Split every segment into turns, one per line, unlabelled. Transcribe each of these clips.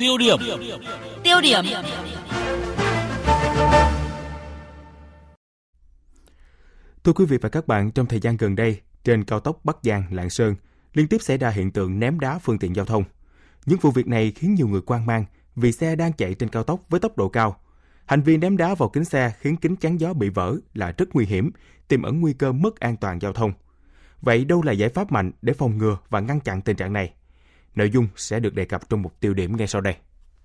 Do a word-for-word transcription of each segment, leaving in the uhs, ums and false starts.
Tiêu điểm.
Tiêu điểm.
Thưa quý vị và các bạn, trong thời gian gần đây, trên cao tốc Bắc Giang - Lạng Sơn liên tiếp xảy ra hiện tượng ném đá phương tiện giao thông. Những vụ việc này khiến nhiều người hoang mang vì xe đang chạy trên cao tốc với tốc độ cao. Hành vi ném đá vào kính xe khiến kính chắn gió bị vỡ là rất nguy hiểm, tiềm ẩn nguy cơ mất an toàn giao thông. Vậy đâu là giải pháp mạnh để phòng ngừa và ngăn chặn tình trạng này? Nội dung sẽ được đề cập trong một tiêu điểm ngay sau đây.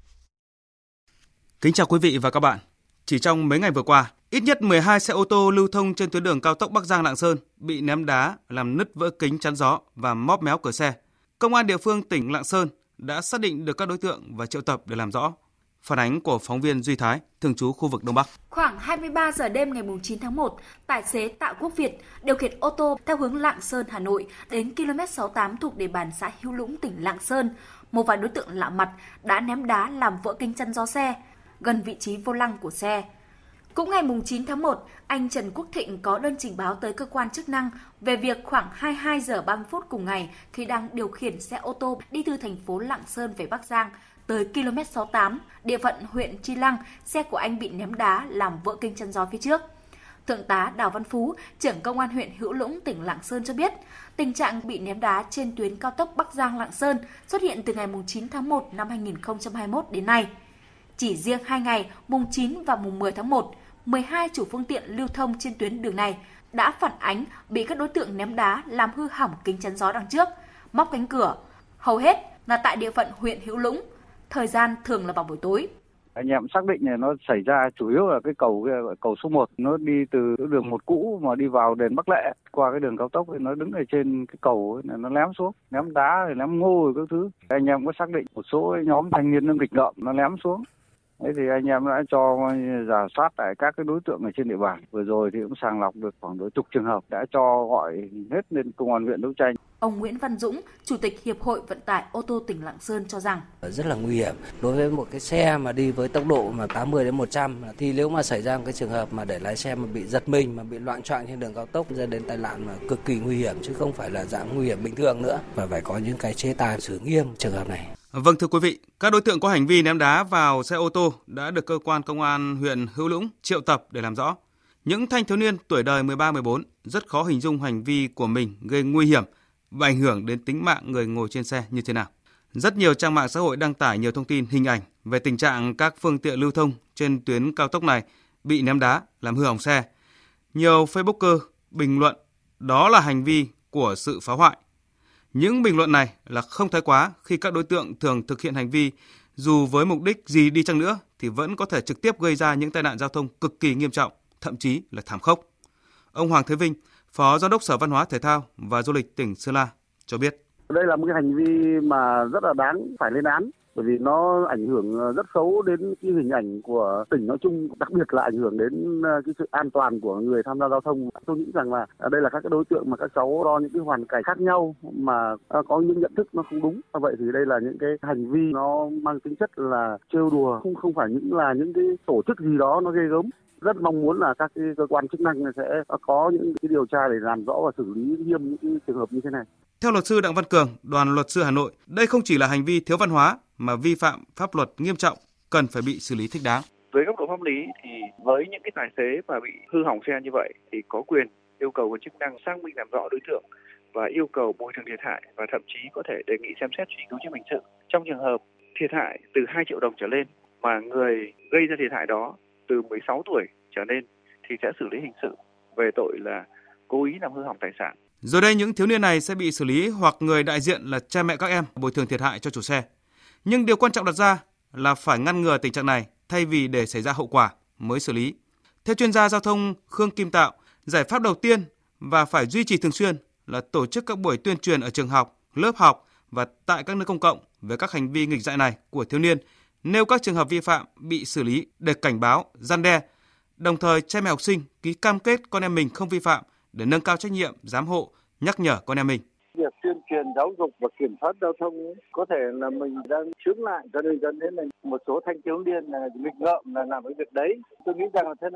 Kính chào quý vị và các bạn. Chỉ trong mấy ngày vừa qua, ít nhất mười hai xe ô tô lưu thông trên tuyến đường cao tốc Bắc Giang - Lạng Sơn bị ném đá làm nứt vỡ kính chắn gió và móp méo cửa xe. Công an địa phương tỉnh Lạng Sơn đã xác định được các đối tượng và triệu tập để làm rõ. Phản ánh của phóng viên Duy Thái, thường trú khu vực Đông Bắc.
Khoảng hai mươi ba giờ đêm ngày chín tháng một, tài xế Tạ Quốc Việt điều khiển ô tô theo hướng Lạng Sơn, Hà Nội đến ki lô mét sáu mươi tám thuộc địa bàn xã Hữu Lũng, tỉnh Lạng Sơn. Một vài đối tượng lạ mặt đã ném đá làm vỡ kính chắn gió xe gần vị trí vô lăng của xe. Cũng ngày chín tháng một, anh Trần Quốc Thịnh có đơn trình báo tới cơ quan chức năng về việc khoảng hai mươi hai giờ ba mươi phút cùng ngày, khi đang điều khiển xe ô tô đi từ thành phố Lạng Sơn về Bắc Giang tới ki lô mét sáu mươi tám, địa phận huyện Chi Lăng, xe của anh bị ném đá làm vỡ kính chắn gió phía trước. Thượng tá Đào Văn Phú, trưởng công an huyện Hữu Lũng, tỉnh Lạng Sơn cho biết, tình trạng bị ném đá trên tuyến cao tốc Bắc Giang - Lạng Sơn xuất hiện từ ngày chín tháng một năm hai nghìn không trăm hai mươi mốt đến nay. Chỉ riêng hai ngày, mùng chín và mùng mười tháng một, mười hai chủ phương tiện lưu thông trên tuyến đường này đã phản ánh bị các đối tượng ném đá làm hư hỏng kính chắn gió đằng trước, móc cánh cửa. Hầu hết là tại địa phận huyện Hữu Lũng, thời gian thường là vào buổi tối.
Anh em xác định này nó xảy ra chủ yếu là cái cầu cầu số một, nó đi từ đường một cũ mà đi vào đền Bắc Lệ qua cái đường cao tốc thì nó đứng ở trên cái cầu này, nó ném xuống, ném đá rồi ném ngô rồi các thứ. Anh em có xác định một số nhóm thanh niên nó nghịch ngợm nó ném xuống. Thế thì anh em đã cho rà soát tại các cái đối tượng ở trên địa bàn. Vừa rồi thì cũng sàng lọc được khoảng đối chục trường hợp, đã cho gọi hết lên công an huyện đấu tranh.
Ông Nguyễn Văn Dũng, Chủ tịch Hiệp hội Vận tải ô tô tỉnh Lạng Sơn cho rằng
rất là nguy hiểm đối với một cái xe mà đi với tốc độ mà tám mươi đến một trăm, thì nếu mà xảy ra một cái trường hợp mà để lái xe mà bị giật mình, mà bị loạng choạng trên đường cao tốc dẫn đến tai nạn mà cực kỳ nguy hiểm, chứ không phải là dạng nguy hiểm bình thường nữa, và phải có những cái chế tài xử nghiêm trường hợp này.
Vâng, thưa quý vị, các đối tượng có hành vi ném đá vào xe ô tô đã được cơ quan công an huyện Hữu Lũng triệu tập để làm rõ. Những thanh thiếu niên tuổi đời mười ba mười bốn rất khó hình dung hành vi của mình gây nguy hiểm và ảnh hưởng đến tính mạng người ngồi trên xe như thế nào. Rất nhiều trang mạng xã hội đăng tải nhiều thông tin, hình ảnh về tình trạng các phương tiện lưu thông trên tuyến cao tốc này bị ném đá làm hư hỏng xe. Nhiều Facebooker bình luận đó là hành vi của sự phá hoại. Những bình luận này là không thái quá khi các đối tượng thường thực hiện hành vi dù với mục đích gì đi chăng nữa thì vẫn có thể trực tiếp gây ra những tai nạn giao thông cực kỳ nghiêm trọng, thậm chí là thảm khốc. Ông Hoàng Thế Vinh, Phó Giám đốc Sở Văn hóa Thể thao và Du lịch tỉnh Sơn La cho biết.
Đây là một cái hành vi mà rất là đáng phải lên án, bởi vì nó ảnh hưởng rất xấu đến cái hình ảnh của tỉnh nói chung, đặc biệt là ảnh hưởng đến cái sự an toàn của người tham gia giao thông. Tôi nghĩ rằng là đây là các cái đối tượng mà các cháu do những cái hoàn cảnh khác nhau mà có những nhận thức nó không đúng. Vậy thì đây là những cái hành vi nó mang tính chất là trêu đùa, không không phải những là những cái tổ chức gì đó nó ghê gớm. Rất mong muốn là các cái cơ quan chức năng sẽ có những cái điều tra để làm rõ và xử lý nghiêm những cái trường hợp như thế này.
Theo luật sư Đặng Văn Cường, Đoàn Luật sư Hà Nội, đây không chỉ là hành vi thiếu văn hóa mà vi phạm pháp luật nghiêm trọng, cần phải bị xử lý thích đáng.
Dưới góc độ pháp lý thì với những cái tài xế mà bị hư hỏng xe như vậy thì có quyền yêu cầu của chức năng xác minh làm rõ đối tượng và yêu cầu bồi thường thiệt hại, và thậm chí có thể đề nghị xem xét truy cứu trách nhiệm hình sự. Trong trường hợp thiệt hại từ hai triệu đồng trở lên mà người gây ra thiệt hại đó từ mười sáu tuổi trở lên thì sẽ xử lý hình sự về tội là cố ý làm hư hỏng tài sản.
Rồi đây, những thiếu niên này sẽ bị xử lý hoặc người đại diện là cha mẹ các em bồi thường thiệt hại cho chủ xe. Nhưng điều quan trọng đặt ra là phải ngăn ngừa tình trạng này thay vì để xảy ra hậu quả mới xử lý. Theo chuyên gia giao thông Khương Kim Tạo, giải pháp đầu tiên và phải duy trì thường xuyên là tổ chức các buổi tuyên truyền ở trường học, lớp học và tại các nơi công cộng về các hành vi nghịch dại này của thiếu niên, nêu các trường hợp vi phạm bị xử lý để cảnh báo, răn đe. Đồng thời, cha mẹ học sinh ký cam kết con em mình không vi phạm để nâng cao trách nhiệm, giám hộ, nhắc nhở con em mình.
Việc tuyên truyền giáo dục và kiểm soát giao thông có thể là mình đang chướng lại, cho nên dẫn đến là một số thanh thiếu niên là nghịch ngợm là làm cái việc đấy. Tôi nghĩ rằng là thế này,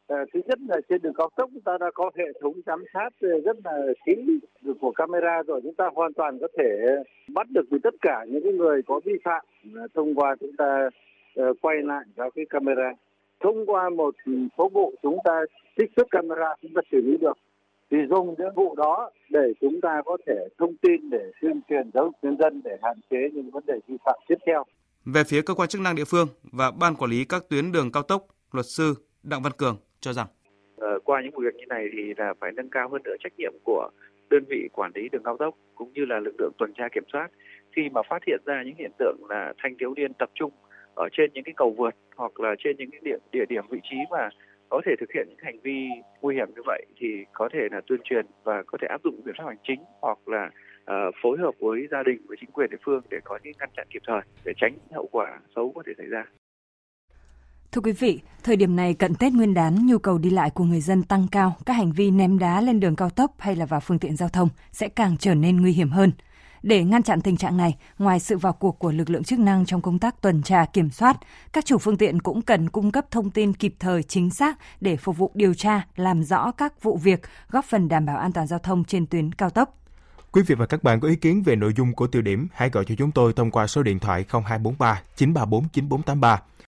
À, thứ nhất là trên đường cao tốc chúng ta đã có hệ thống giám sát rất là kỹ của camera rồi, chúng ta hoàn toàn có thể bắt được với tất cả những cái người có vi phạm thông qua chúng ta uh, quay lại các cái camera. Thông qua một số vụ chúng ta trích xuất camera chúng ta xử lý được, thì dùng những vụ đó để chúng ta có thể thông tin để tuyên truyền giáo dục nhân dân để hạn chế những vấn đề vi phạm tiếp theo.
Về phía cơ quan chức năng địa phương và ban quản lý các tuyến đường cao tốc, luật sư Đặng Văn Cường cho rằng
ờ, qua những vụ việc như này thì là phải nâng cao hơn nữa trách nhiệm của đơn vị quản lý đường cao tốc cũng như là lực lượng tuần tra kiểm soát khi mà phát hiện ra những hiện tượng là thanh thiếu niên tập trung ở trên những cái cầu vượt hoặc là trên những cái địa, địa điểm vị trí mà có thể thực hiện những hành vi nguy hiểm như vậy, thì có thể là tuyên truyền và có thể áp dụng biện pháp hành chính hoặc là uh, phối hợp với gia đình, với chính quyền địa phương để có những ngăn chặn kịp thời để tránh hậu quả xấu có thể xảy ra.
Thưa quý vị, thời điểm này cận Tết Nguyên đán, nhu cầu đi lại của người dân tăng cao, các hành vi ném đá lên đường cao tốc hay là vào phương tiện giao thông sẽ càng trở nên nguy hiểm hơn. Để ngăn chặn tình trạng này, ngoài sự vào cuộc của lực lượng chức năng trong công tác tuần tra kiểm soát, các chủ phương tiện cũng cần cung cấp thông tin kịp thời chính xác để phục vụ điều tra, làm rõ các vụ việc, góp phần đảm bảo an toàn giao thông trên tuyến cao tốc.
Quý vị và các bạn có ý kiến về nội dung của tiêu điểm, hãy gọi cho chúng tôi thông qua số điện thoại không hai bốn ba chín ba bốn chín bốn tám ba